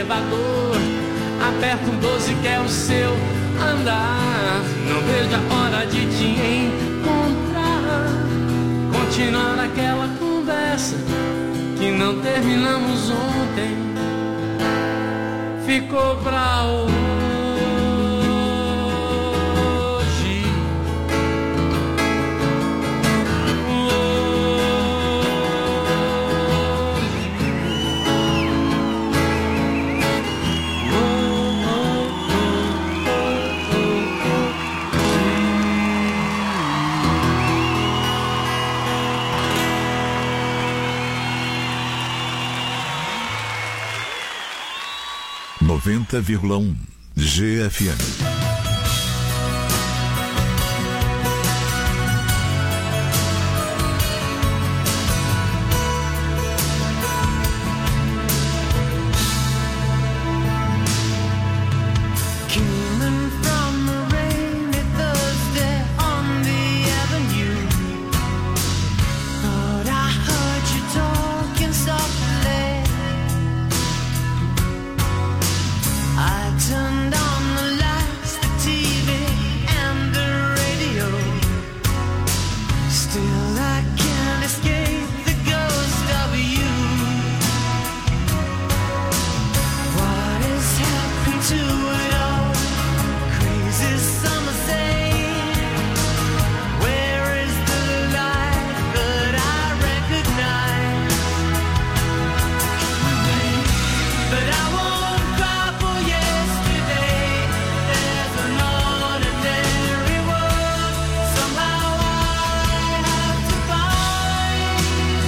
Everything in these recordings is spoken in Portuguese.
elevador, aperta um 12 que é o seu andar. Não vejo a hora de te encontrar, continuar aquela conversa que não terminamos ontem, ficou pra hoje. ...90,1 GFM. Turned on the lights, the TV and the radio. Still I can't escape the ghost of you. What has happened to it all? Crazy summer say, where is the light that I recognize? But I won't cry for yesterday. There's an ordinary world somehow I have to find.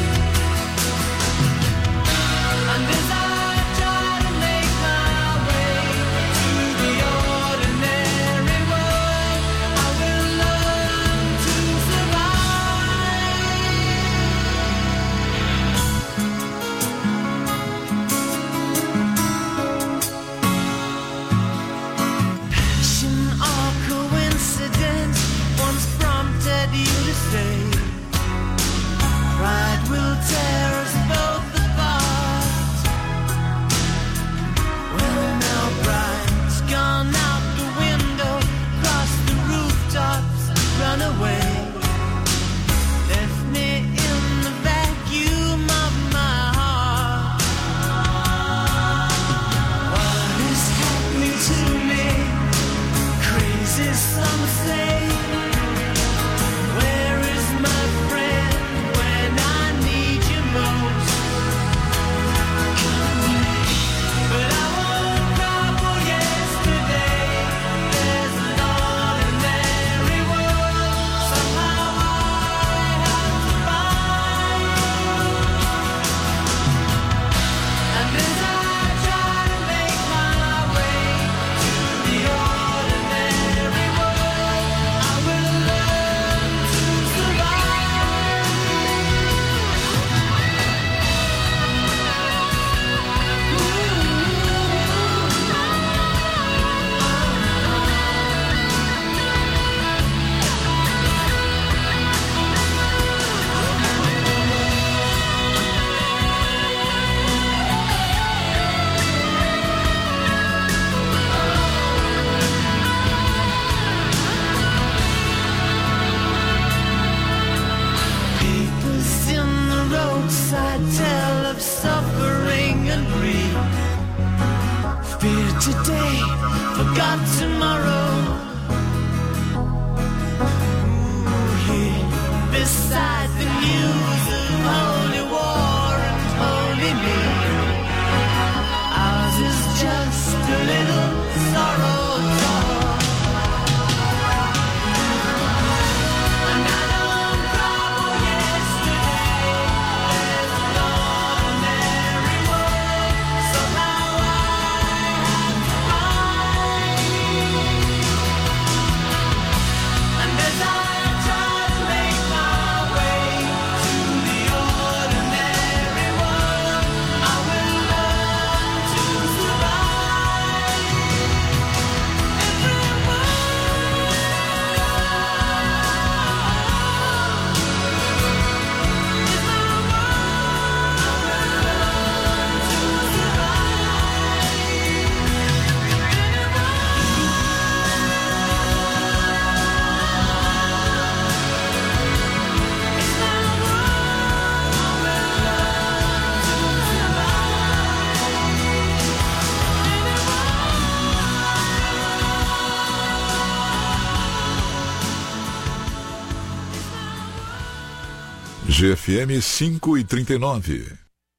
And as I try to make my way to the ordinary world, I will learn to survive. Passion or coincidence once prompted you to say, pride will tear us both apart. Well, now pride's gone out the window, crossed the rooftops, run away, left me in the vacuum of my heart. What is happening to me? Crazy some say. Where is my friend when I need you most? But I won't cry for yesterday. There's an ordinary world somehow I have to find. And as I try to make my way to the ordinary world, I will learn to survive. Papers in the roadside tell of suffering and grief. Fear today, forgot tomorrow. Ooh, here beside the news of holy war and holy me, ours is just a little sorrow talk. And I don't cry for yesterday. There's an ordinary world somehow I have to find. GFM 5h39.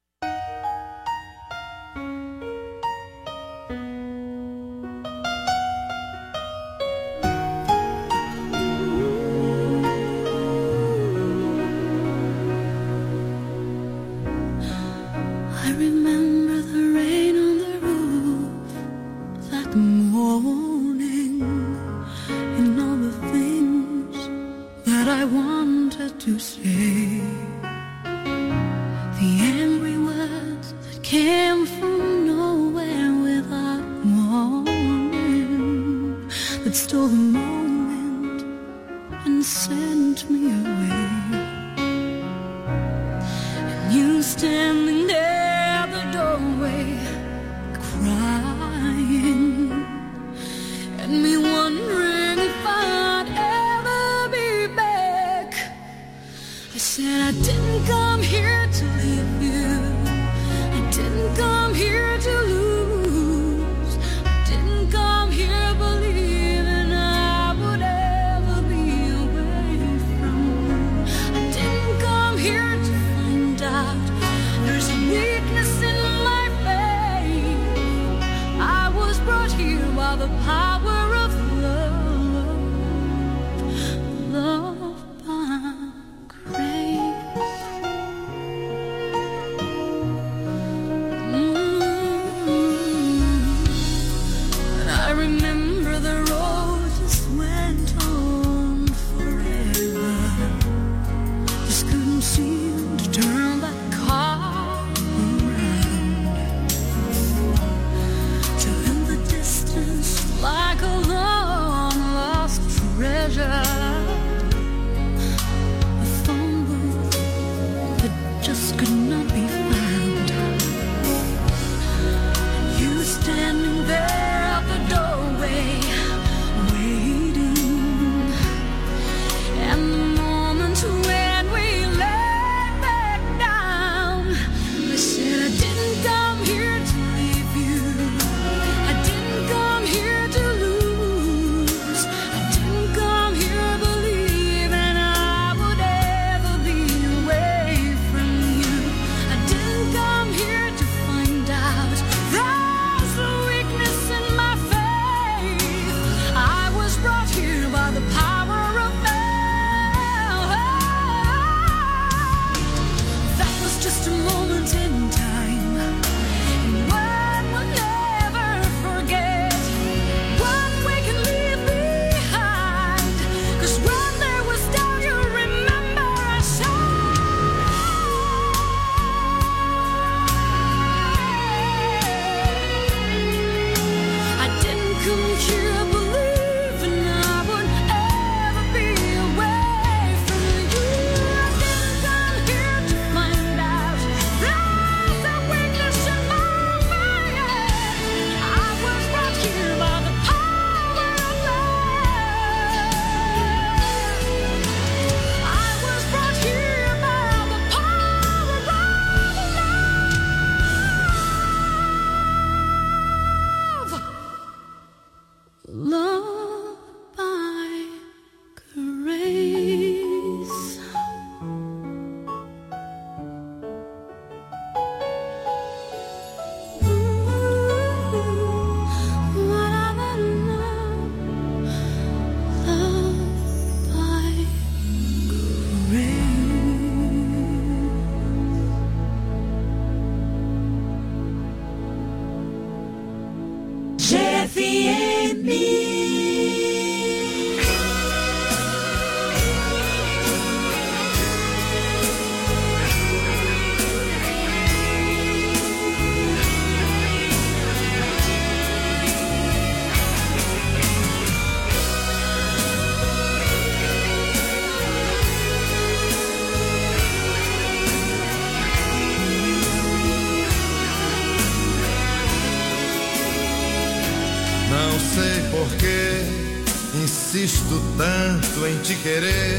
Insisto tanto em te querer.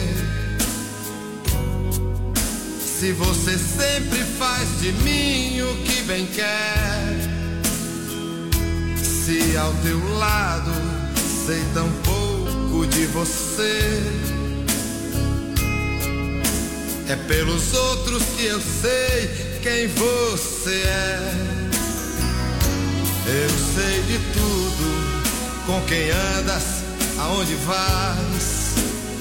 Se você sempre faz de mim o que bem quer. Se ao teu lado sei tão pouco de você. É pelos outros que eu sei quem você é. Eu sei de tudo, com quem andas, aonde vais.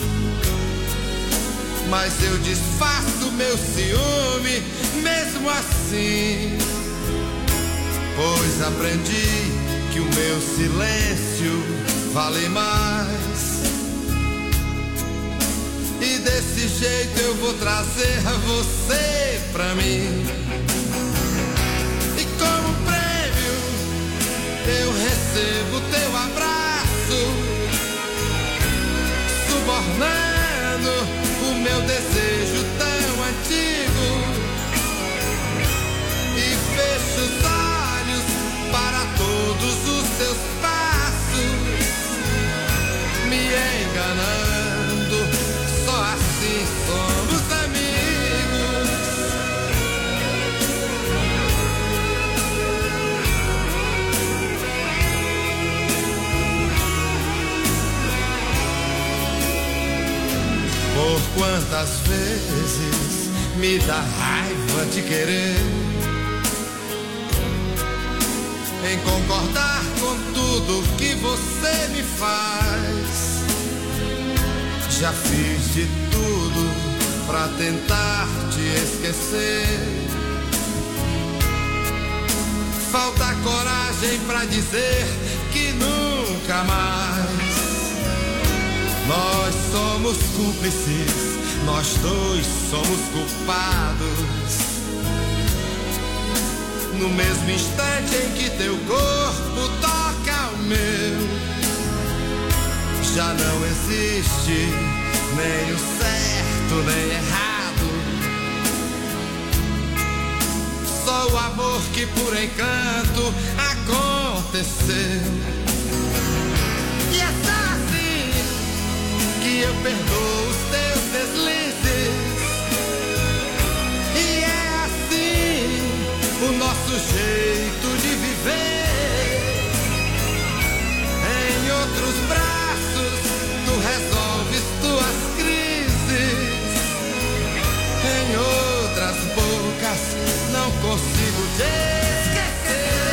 Mas eu disfarço meu ciúme mesmo assim, pois aprendi que o meu silêncio vale mais. E desse jeito eu vou trazer você pra mim. E como prêmio eu recebo teu abraço, subornando o meu desejo tão antigo. E fecho os olhos para todos os teus passos, me enganando, só assim somos amigos. Por quantas vezes me dá raiva de querer, em concordar com tudo que você me faz. Já fiz de tudo pra tentar te esquecer. Falta coragem pra dizer que nunca mais. Nós somos cúmplices, nós dois somos culpados. No mesmo instante em que teu corpo toca o meu, já não existe nem o certo nem errado. Só o amor que por encanto aconteceu. E é só assim que eu perdoo os teus deslizes. E é assim o nosso jeito de viver. Em outros braços tu resolves tuas crises, em outras bocas não consigo te esquecer.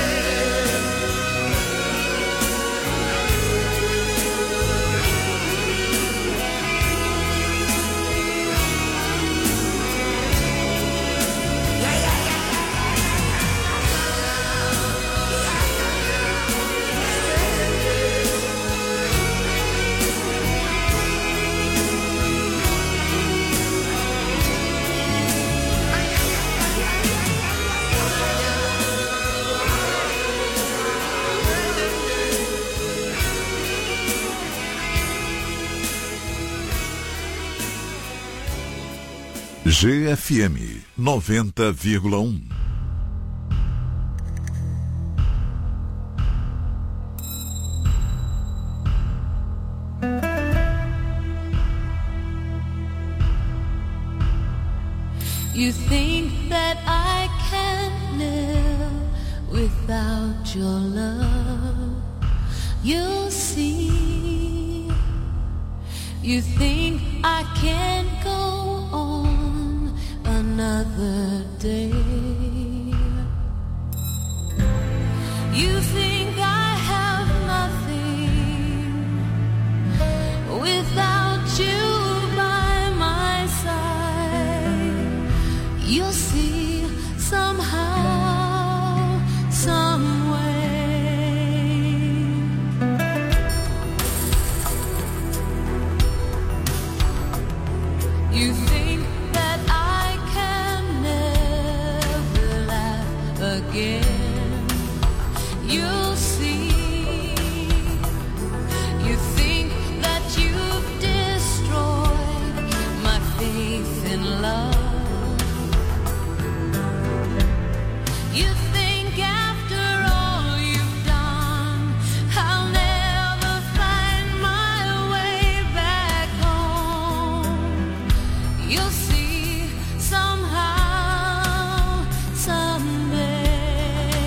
GFM 90,1. You think that I can live without your love. You'll see. You think I can't go on another day. You think I have nothing without you by my side. You'll see somehow, some way. You think that I can never laugh again. You'll see. You think that you've destroyed my faith in love. You think after all you've done, I'll never find my way back home. You'll see somehow, someday.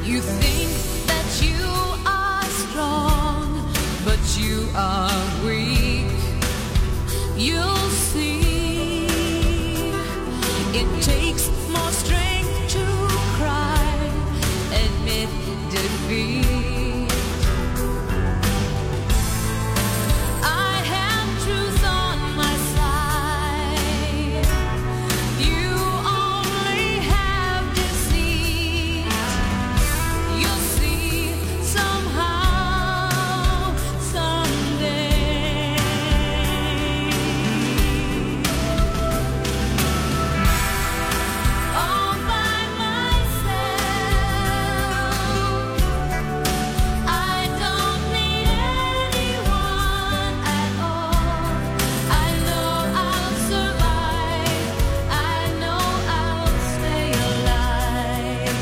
You think that you are strong, but you are weak. You'll see, it takes more strength to cry, admit defeat. I have truth on my side. You only have deceit. You'll see somehow, someday. All by myself, I don't need anyone at all. I know I'll survive. I know I'll stay alive.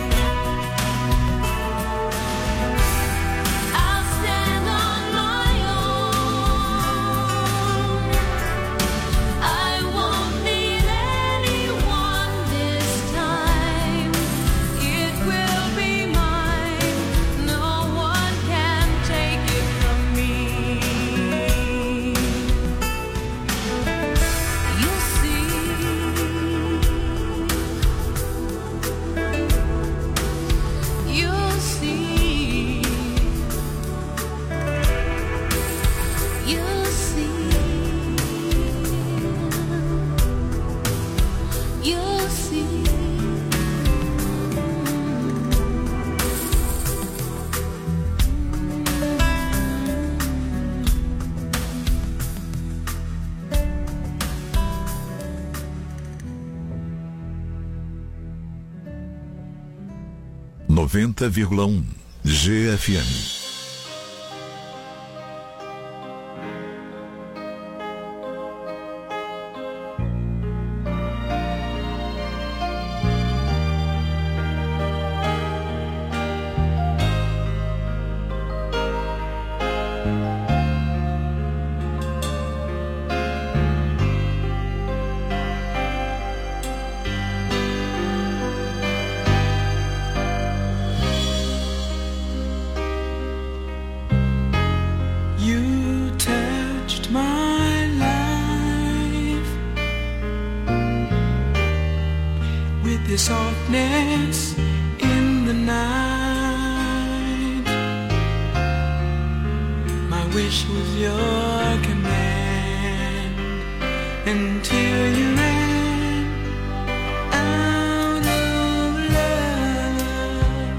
I'll stand on my own. I won't need anyone this time. It will be mine. No one can take it from me. You'll see. You'll see. You'll see. You'll see. 90,1 GFM. You touched my life with your softness in the night. My wish was your command until you ran out of love.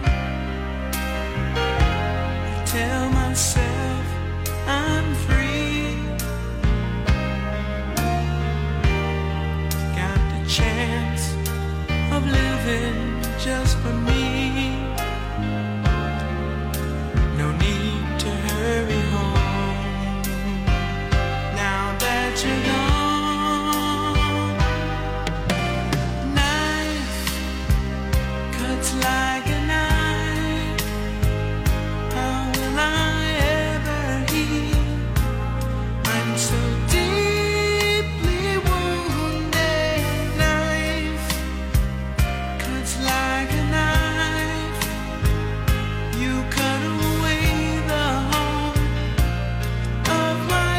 I tell myself I'm free. Got the chance of living just for me. No need to hurry home now that you're gone. Knife cuts like a knife. How will I ever heal? I'm so deeply wounded. Knife cuts like a knife. You cut away the heart of my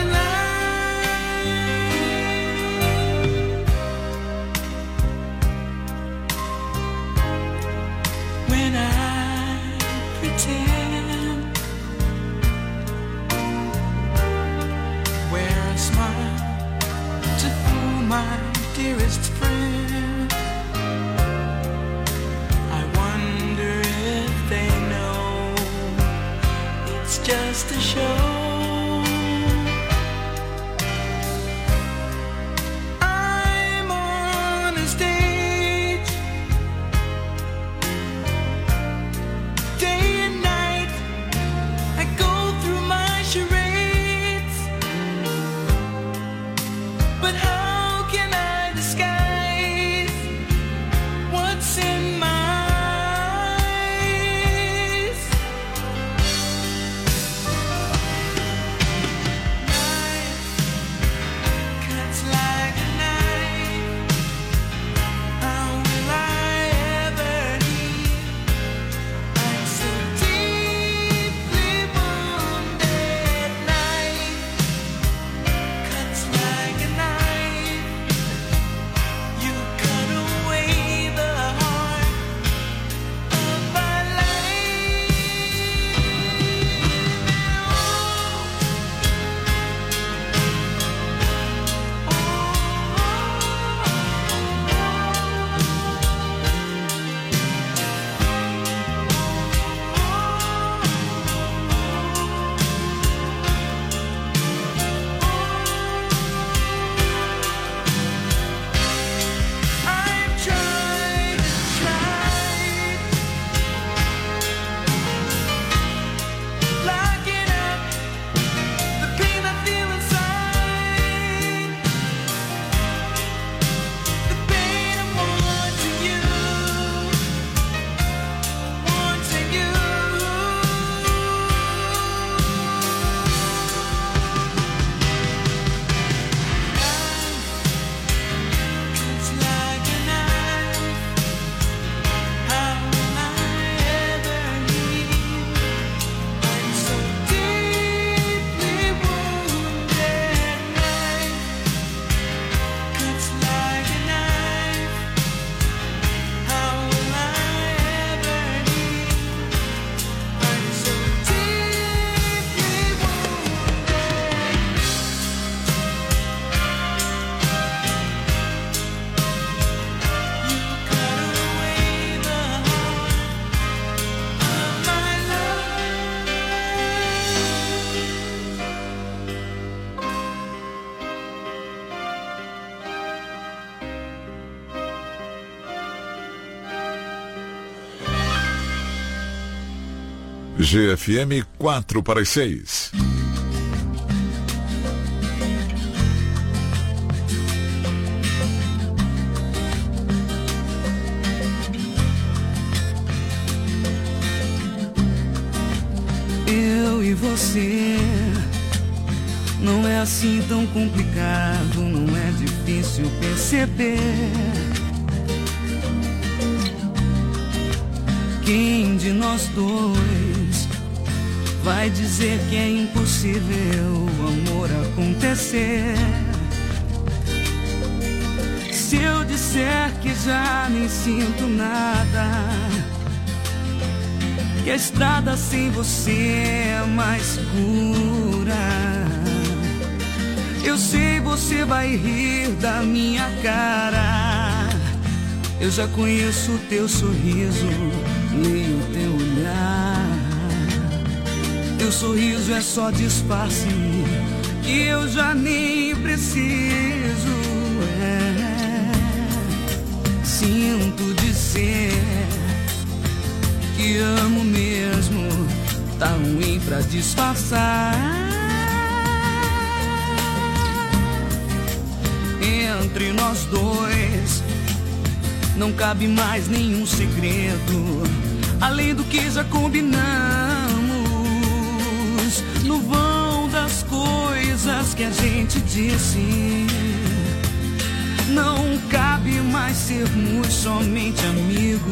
life. When I pretend, wear a smile to fool my dearest friend. I wonder if they know it's just a show. I'm on a stage, day and night. I go through my charades, but how can I disguise what's in my eyes? GFM 4 para as 6. Eu e você, não é assim tão complicado, não é difícil perceber. Quem de nós dois vai dizer que é impossível o amor acontecer? Se eu disser que já nem sinto nada, que a estrada sem você é mais pura, eu sei você vai rir da minha cara. Eu já conheço o teu sorriso, leio o teu olhar. Teu sorriso é só disfarce que eu já nem preciso. Sinto dizer que amo mesmo, tá ruim pra disfarçar. Entre nós dois não cabe mais nenhum segredo, além do que já combinamos. No vão das coisas que a gente disse, não cabe mais sermos somente amigos.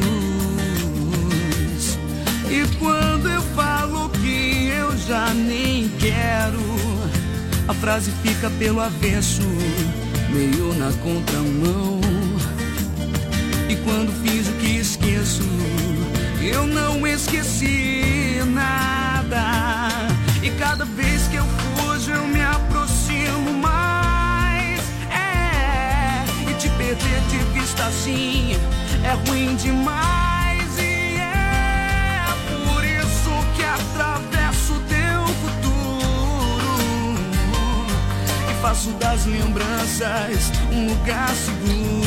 E quando eu falo que eu já nem quero, a frase fica pelo avesso, meio na contramão. E quando fiz o que esqueço, eu não esqueci nada. E cada vez que eu fujo eu me aproximo mais. E te perder de vista assim é ruim demais. E é por isso que atravesso teu futuro e faço das lembranças um lugar seguro.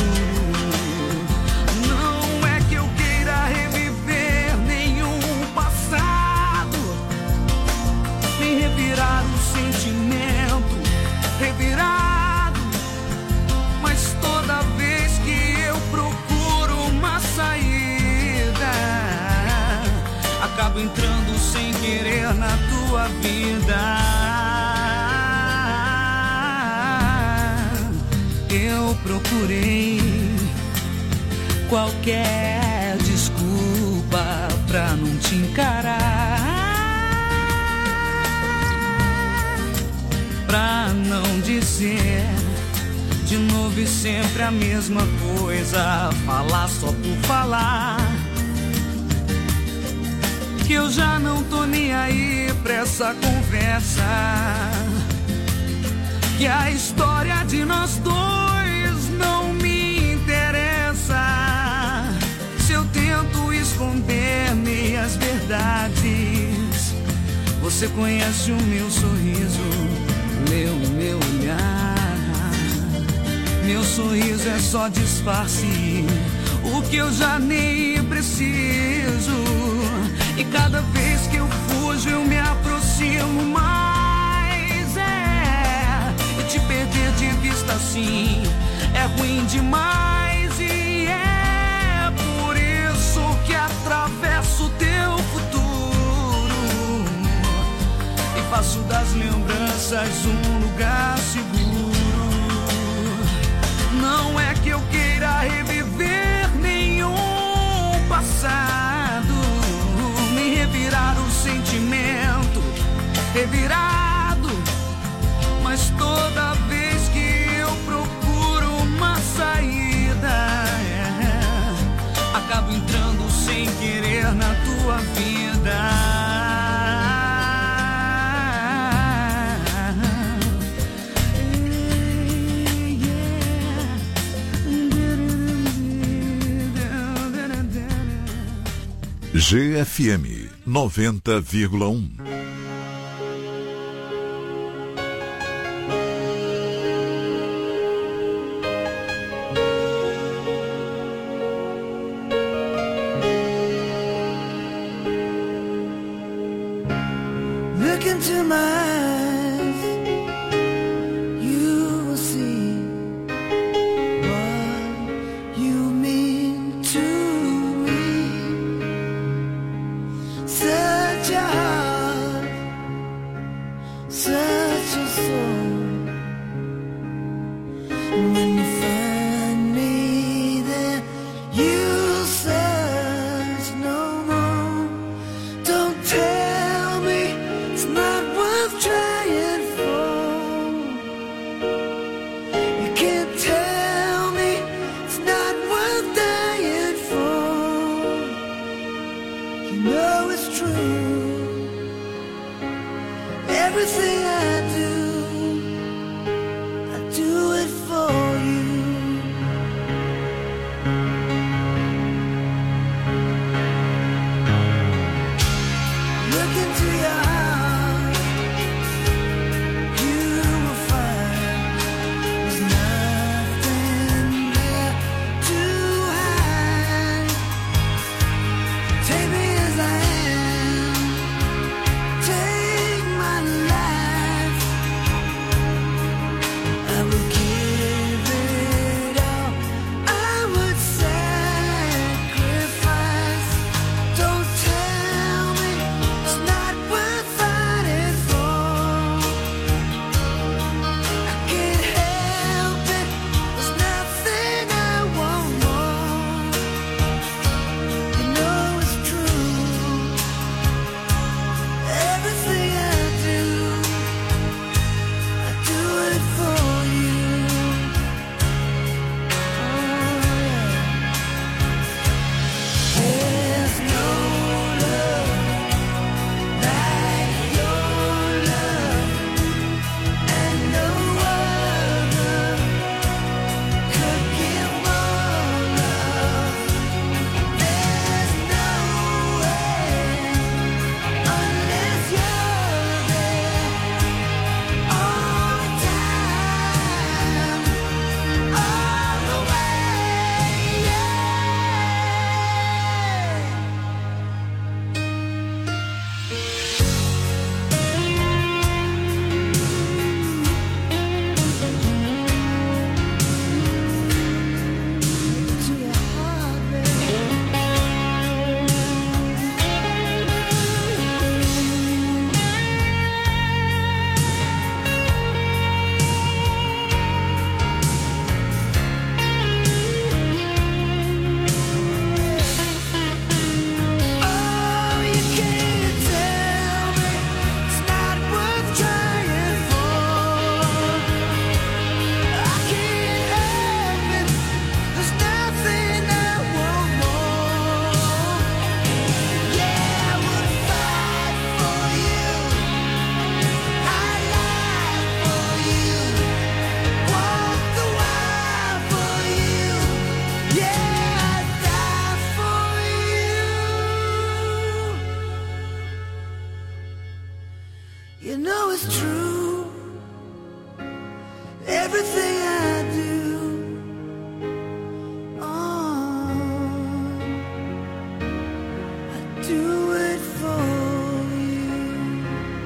Revirar o sentimento, revirado. Mas toda vez que eu procuro uma saída, acabo entrando sem querer na tua vida. Eu procurei qualquer desculpa pra não te encarar, pra não dizer de novo e sempre a mesma coisa, falar só por falar. Que eu já não tô nem aí pra essa conversa, que a história de nós dois não me interessa. Se eu tento esconder meias verdades, você conhece o meu sorriso, leu o meu olhar. Meu sorriso é só disfarce, o que eu já nem preciso. E cada vez que eu fujo eu me aproximo mais. E te perder de vista assim é ruim demais. E é por isso que atravesso teu futuro e faço das lembranças um lugar seguro. Não é que eu queira reviver nenhum passado, nem revirar o sentimento revirado. Mas toda vez que eu procuro uma saída, acabo entrando sem querer na tua vida. GFM 90,1. into my eyes, you will see what you mean to me. Such a heart, such a soul. And when you find me there, you'll search no more. Don't tell me it's not worth trying for. You can't tell me it's not worth dying for. You know it's true. Everything I do it for you. Look into your heart, you will find there's nothing there to hide. Take me as I am, take my life. I will give it all, I would sacrifice. Don't tell me it's not worth fighting for. I can't help it, there's nothing I want more. You know it's true. Everything I do it for you. There's no love like your love, and no other could give more love. There's no end unless you're there all the time, all the way, yeah. To your heart, baby. Oh, you can't tell me it's not worth trying for. I can't help it, there's nothing I want more. Yeah, I would fight for you, I'd lie for you, walk the wire for you. Yeah, I'd die for you. You know it's true. Everything I do, I do it for you.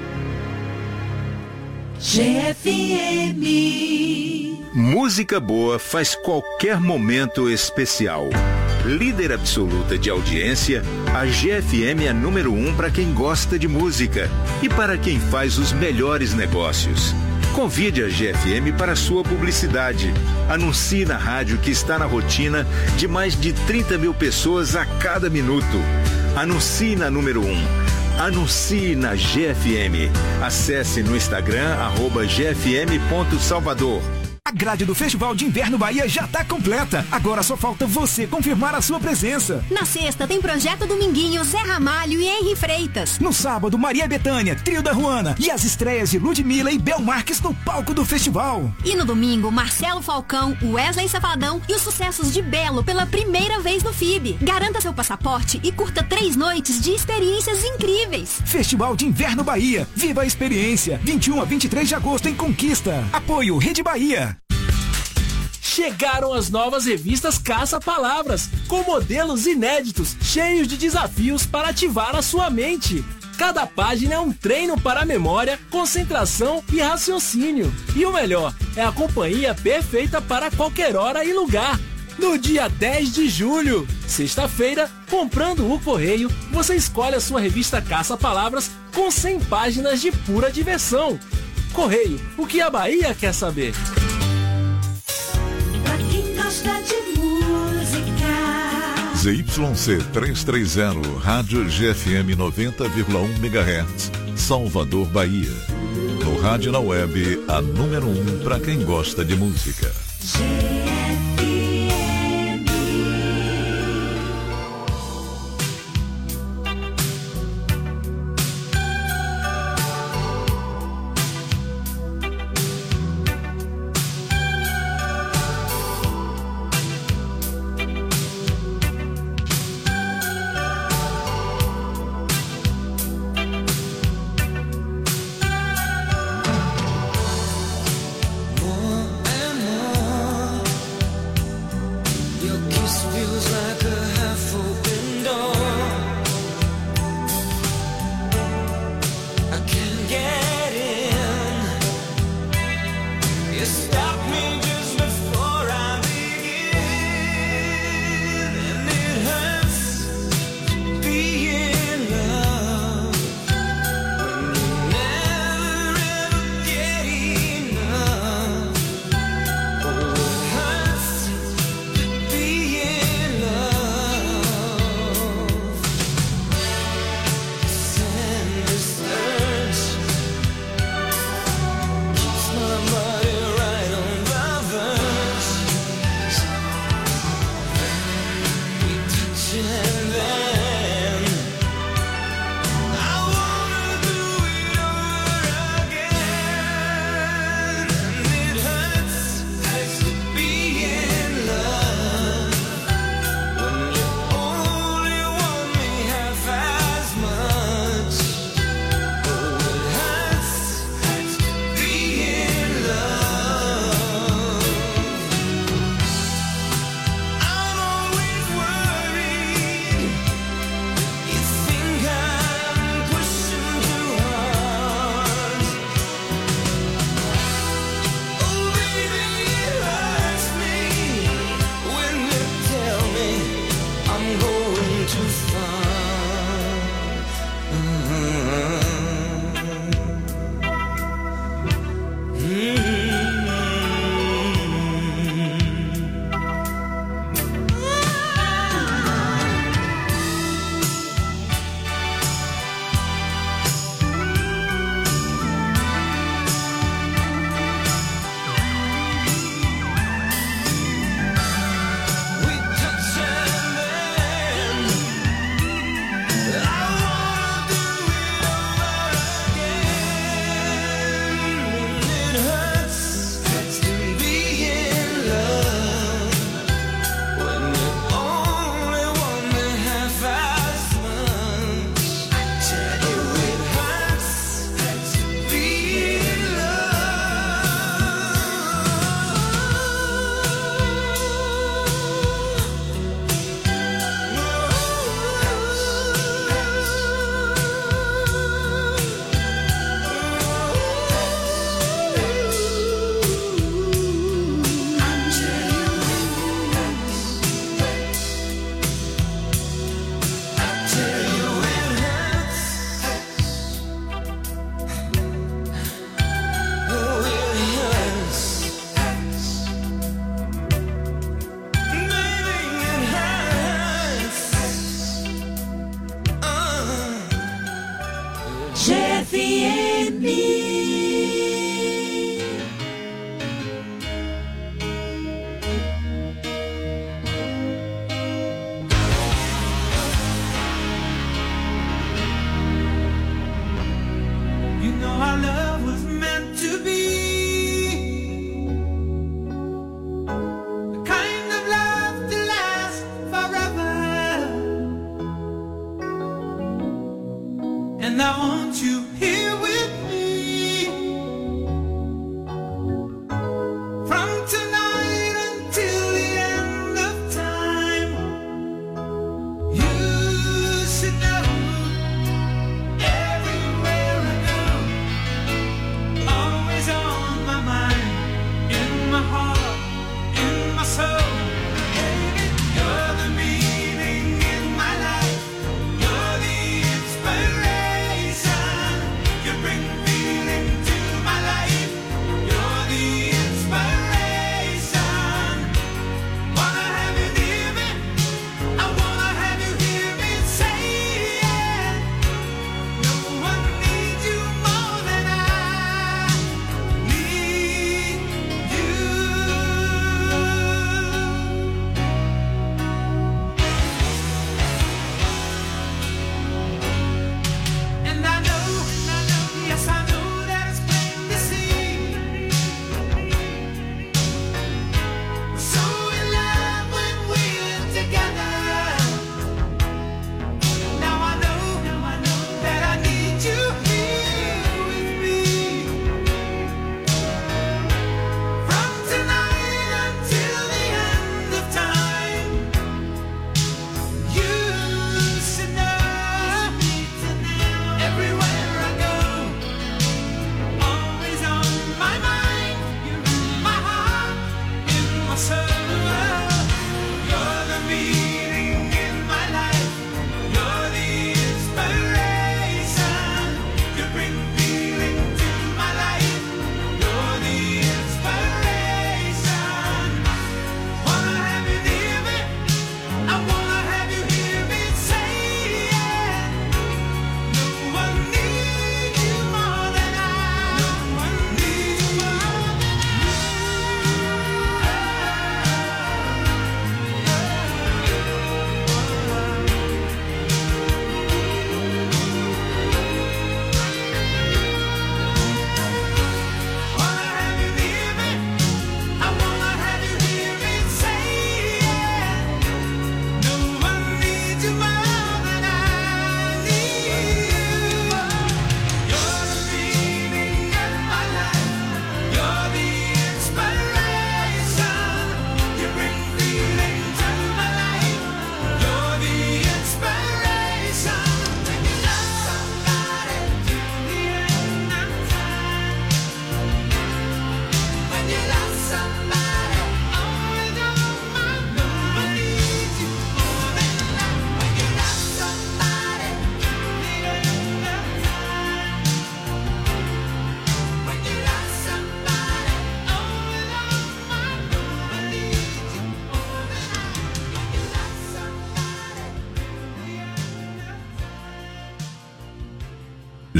GFM. Música boa faz qualquer momento especial. Líder absoluta de audiência, a GFM é número 1 para quem gosta de música e para quem faz os melhores negócios. Convide a GFM para sua publicidade. Anuncie na rádio que está na rotina de mais de 30 mil pessoas a cada minuto. Anuncie na número 1. Anuncie na GFM. Acesse no Instagram @gfm.salvador. A grade do Festival de Inverno Bahia já tá completa. Agora só falta você confirmar a sua presença. Na sexta tem Projeto Dominguinho, Zé Ramalho e Henri Freitas. No sábado, Maria Bethânia, Trio da Ruana e as estreias de Ludmilla e Bel Marques no palco do festival. E no domingo, Marcelo Falcão, Wesley Safadão e os sucessos de Belo pela primeira vez no FIB. Garanta seu passaporte e curta 3 noites de experiências incríveis. Festival de Inverno Bahia. Viva a experiência. 21 a 23 de agosto em Conquista. Apoio Rede Bahia. Chegaram as novas revistas Caça-Palavras, com modelos inéditos, cheios de desafios para ativar a sua mente. Cada página é um treino para a memória, concentração e raciocínio. E o melhor, é a companhia perfeita para qualquer hora e lugar. No dia 10 de julho, sexta-feira, comprando o Correio, você escolhe a sua revista Caça-Palavras com 100 páginas de pura diversão. Correio, o que a Bahia quer saber? Pra quem gosta de música. ZYC 330, Rádio GFM 90,1 MHz, Salvador, Bahia. No rádio e na web, a número 1 para quem gosta de música. Yeah.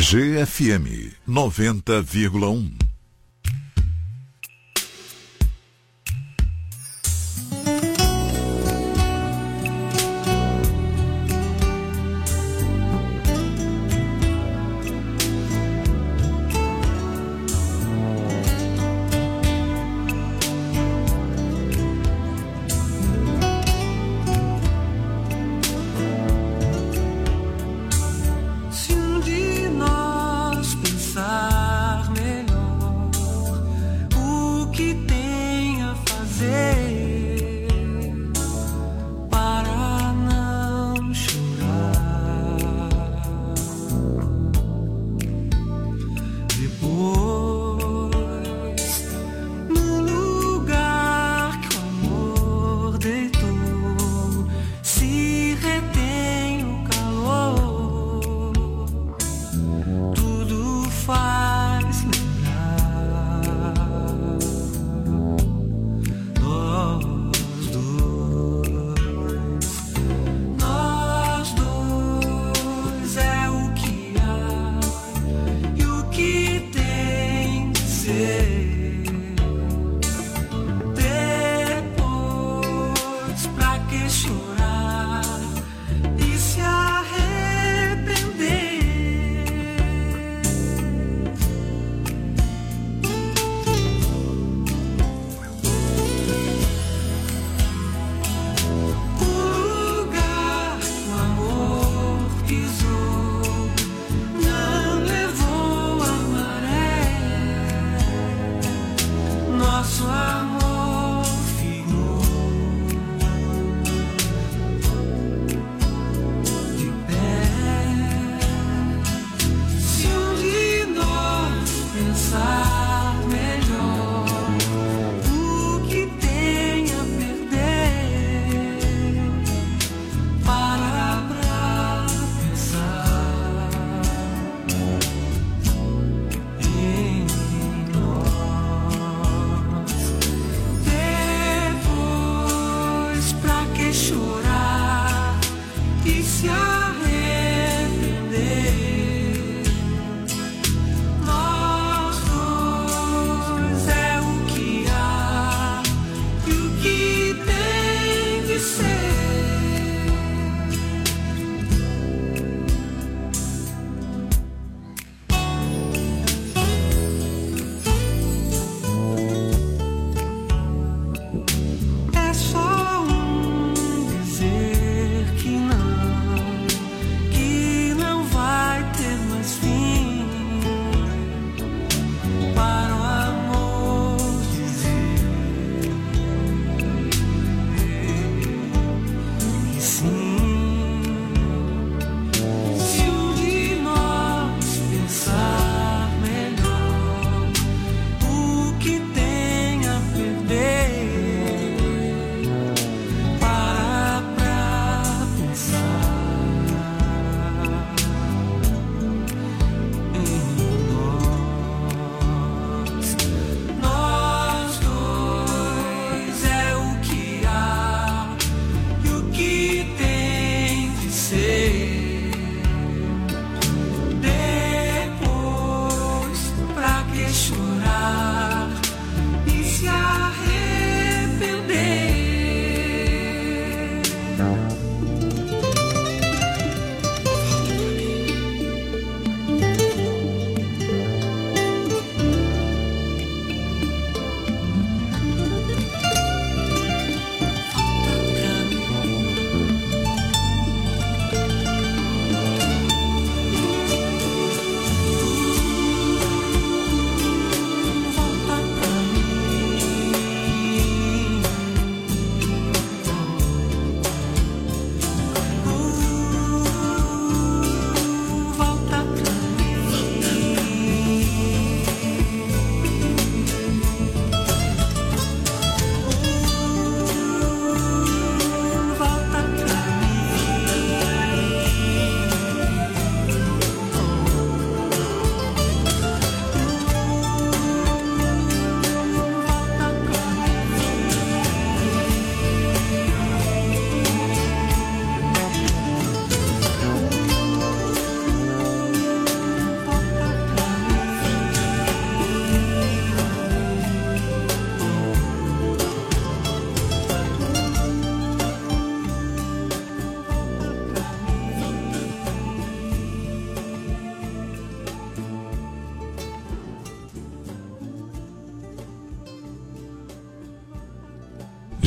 GFM 90,1. Se um de nós pensar melhor,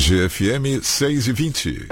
GFM 6:20.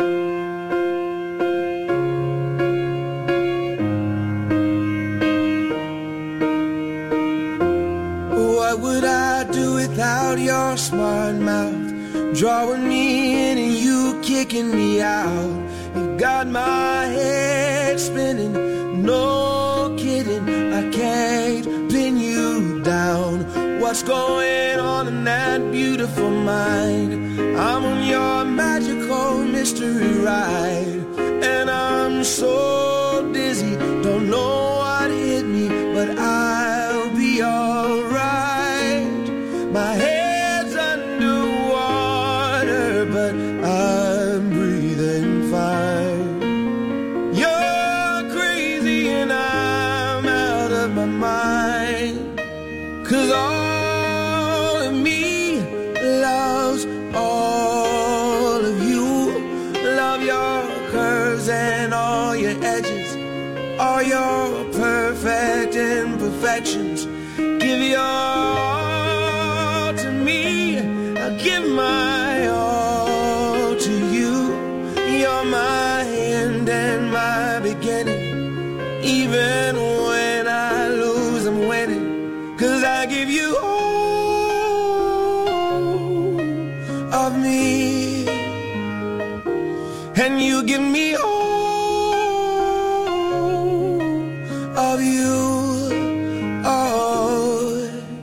What would I do without your smart mouth? Drawing me in and you kicking me out. You got my head spinning, no kidding, I can't pin you down. What's going on in that beautiful mind? I'm on your magical mystery ride, and I'm so dizzy, don't know what hit me, but I'll be alright. My head's underwater, but I'm breathing fine. You're crazy and I'm out of my mind, 'cause all of me loves all of you. Love your curves and all your edges, all your perfect imperfections. Give your all to me, I'll give my all to you. You're my end and my beginning. Even when I lose, I'm winning, 'cause I give you all of me, and you give me all of you. Oh,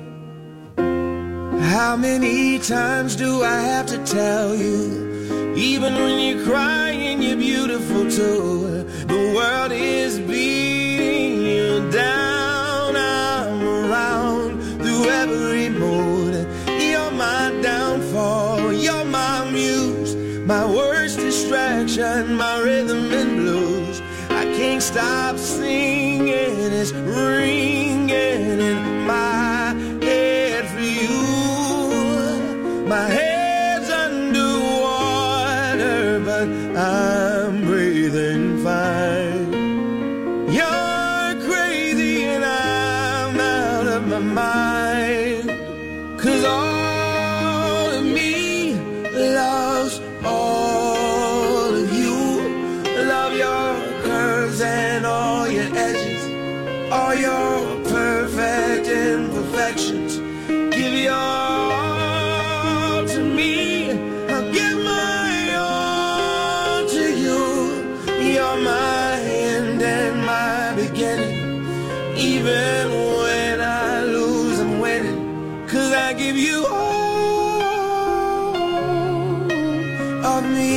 how many times do I have to tell you? Even when you're crying, you're beautiful too. The world is beating you down. I'm around through every mood. You're my downfall, you're my muse, my worst distraction, my rhythm and blues. I can't stop singing, it's ringing in my head for you. My head's underwater, but I'm breathing fine. You're crazy and I'm out of my mind, 'cause all of me loves all of you. Love your curves and all your edges, all your perfect imperfections. Give your all to me, I'll give my all to you. You're my end and my beginning. Even when I lose, I'm winning, 'cause I give you all of me,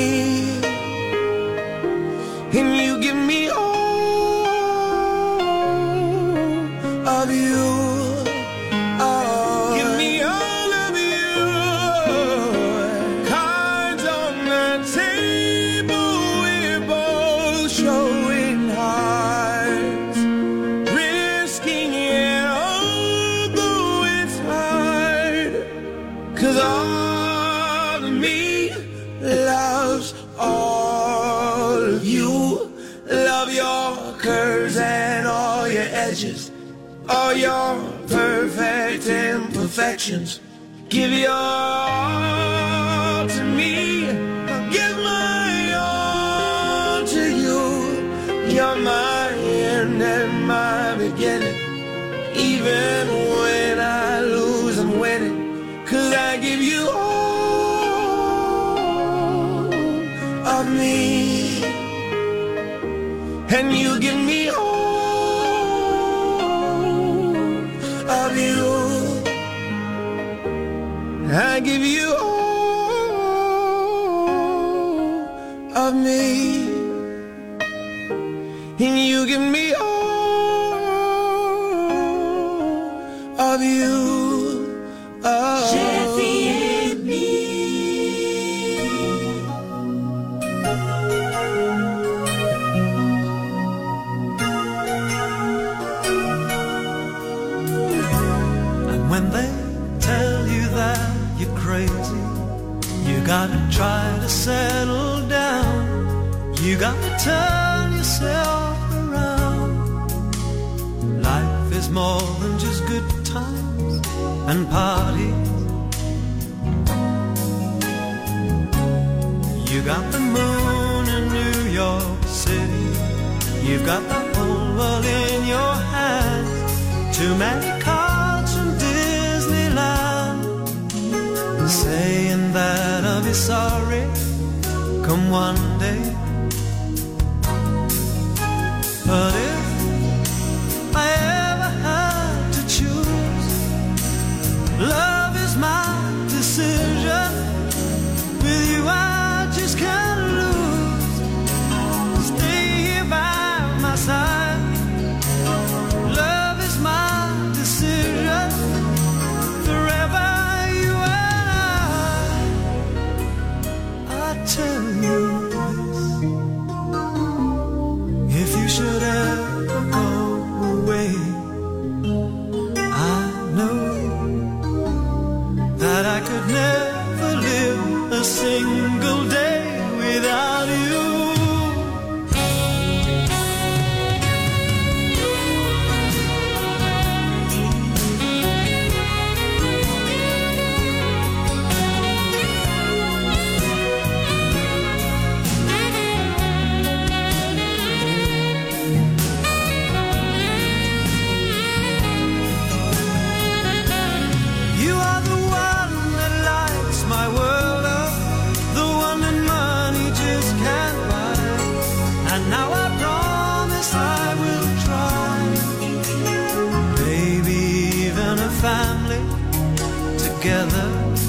and you give me all of you. Oh, give me all of you. Cards on the table, we're both showing hearts, risking it although it's hard, 'cause all of me loves all of you. Love your curves and all your edges, all your perfect imperfections. Give your all to me, I'll give my all to you. You're my end and my beginning. Even when I lose, I'm winning, 'cause I give you all of me, and you give me all of you. I give you all of me, and you give me all of you. Oh. When they tell you that you're crazy, you gotta try to settle down. You gotta turn yourself around. Life is more than just good times and parties. You got the moon in New York City. You've got the whole world in your hands. Too many cards from Disneyland, saying that I'll be sorry come one day. But if I ever had to choose, love is my decision. With you I just can't lose. Stay here by my side. Love is my decision. Forever you and I tell you this. If you should ever go away, I know that I could never live a single day without you. You are the one that lights my world up, the one that money just can't buy. And now I promise I will try. Maybe even a family together.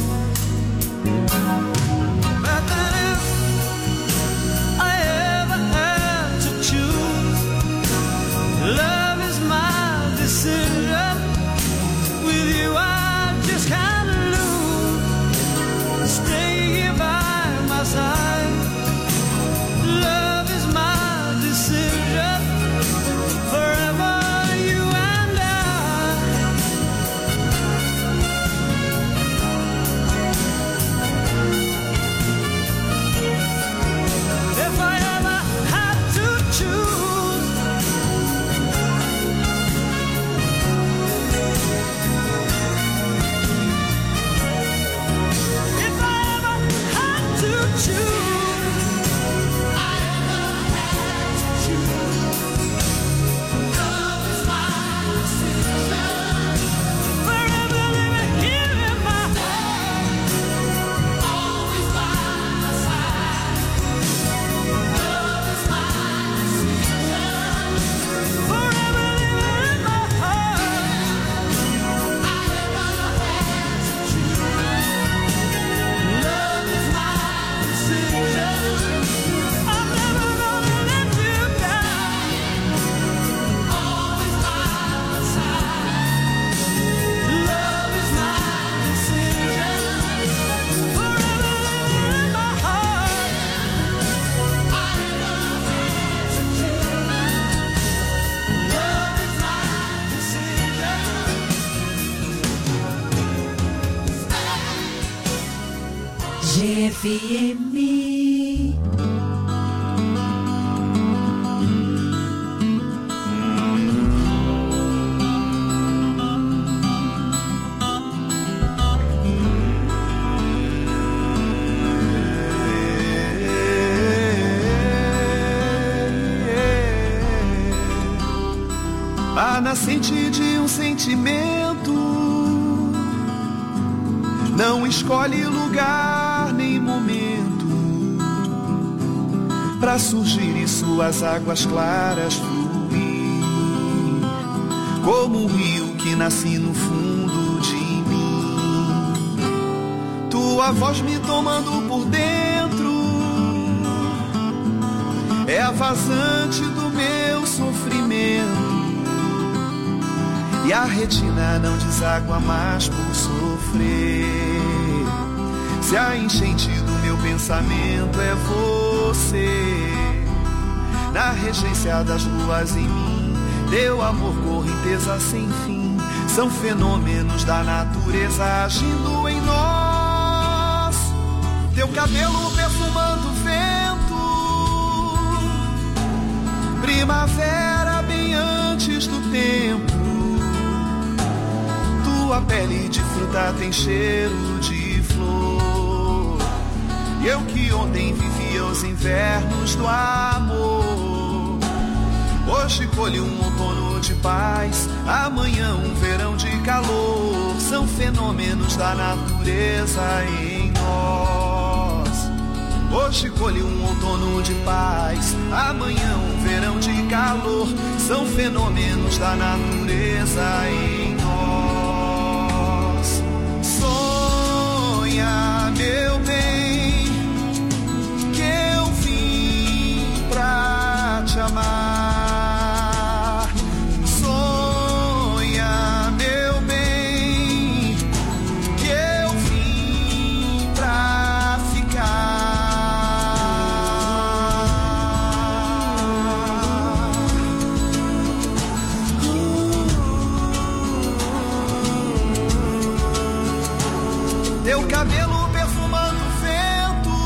But then if I ever had to choose, love is my decision. With you I just can't lose. Stay here by my side. Love is my decision. Forever you and I. If I ever had to choose, if I ever had to choose, love is my decision. Forever living here in my heart, always by my side. Love is my decision. Forever living in my heart, I never had to choose. Love is my decision. I'm never gonna let you down. Always by my side. Love is my decision. Forever living in my heart, I never had to choose. Love is my decision. GFM. A nascente de um sentimento não escolhe lugar nem momento pra surgir e suas águas claras fluir, como um rio que nasce no fundo de mim. Tua voz me tomando por dentro é a vazante do meu sofrimento, e a retina não deságua mais por sofrer. Se a enchente do meu pensamento é você, na regência das luas em mim, teu amor, correnteza sem fim, são fenômenos da natureza agindo em nós. Teu cabelo perfumando o vento, primavera bem antes do tempo. Tua pele de fruta tem cheiro de flor, e eu que ontem vivi vivia os invernos do amor. Hoje colhe um outono de paz, amanhã um verão de calor. São fenômenos da natureza em nós. Hoje colhe um outono de paz, amanhã um verão de calor. São fenômenos da natureza em nós. Sonha, meu bem, que eu vim pra te amar. Sonha, meu bem, que eu vim pra ficar. Teu cabelo perfumando o vento,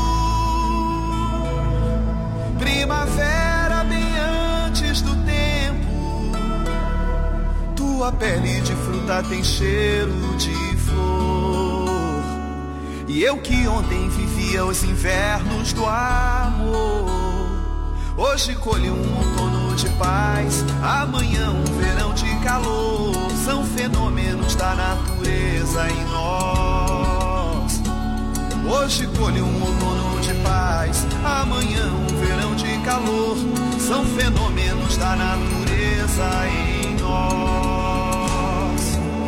primavera bem antes do tempo. Tua pele de fruta tem cheiro de flor. E eu que ontem vivia os invernos do amor, hoje colho um outono de paz, amanhã um verão de calor. São fenômenos da natureza em nós. Hoje colho um outono de paz, amanhã um verão de calor. São fenômenos da natureza em nós.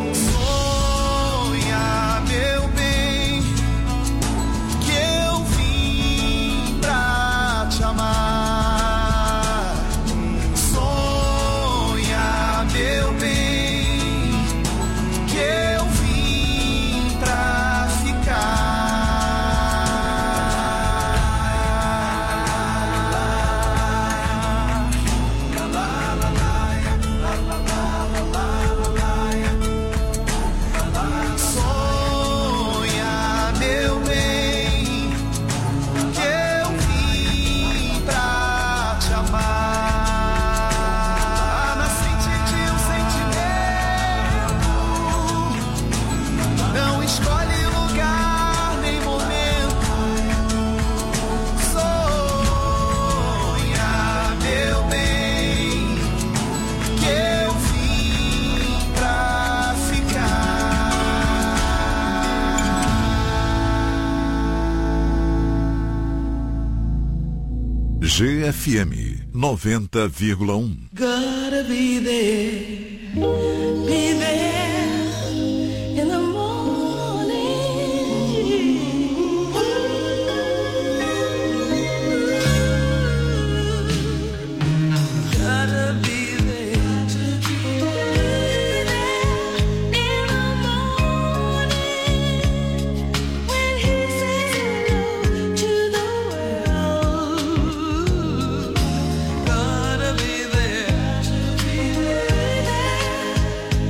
Sonha, meu bem, que eu vim pra te amar. Sonha, meu bem, que eu vim pra ficar. Sonha, meu bem, que eu vim pra te amar. Nascente de um sentimento, não escolhe lugar nem momento. Sonha, meu bem, que eu vim pra ficar. GFM 90,1. Gotta be there